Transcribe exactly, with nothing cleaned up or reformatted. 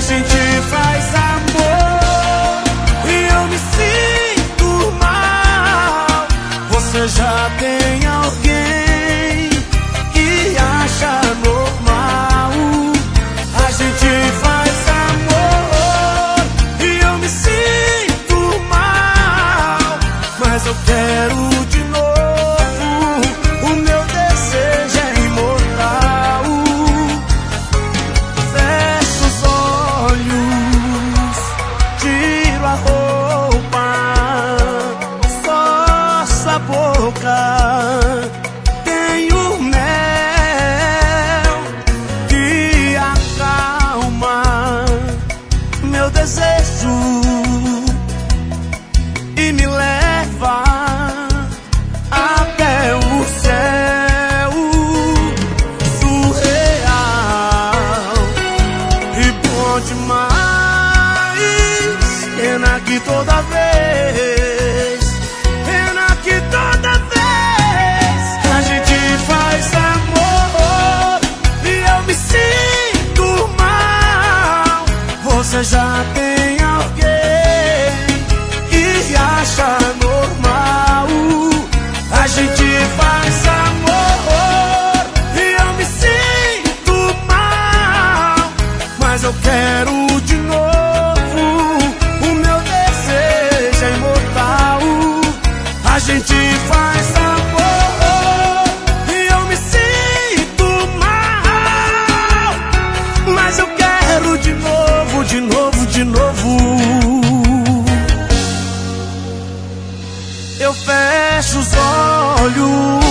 gente faz amor e eu me sinto mal. Você já tem alguém que acha normal. A gente faz amor e eu me sinto mal, mas eu quero de novo. O meu desejo é imortal. Fecho os olhos, tiro a roupa, só essa boca. Tenho mel que acalma meu desejo e me leva até o céu surreal e bom demais. Pena que toda vez, pena que toda vez a gente faz amor e eu me sinto mal. Você já tem alguém que acha normal. A gente faz amor e eu me sinto mal, mas eu quero de novo. O meu desejo é imortal. A gente faz amor e eu me sinto mal, mas eu quero de novo, de novo, de novo. Eu fecho os olhos,